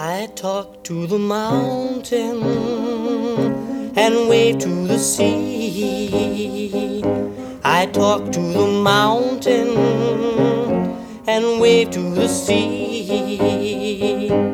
I talk to the mountain and wave to the sea. I talk to the mountain and wave to the sea.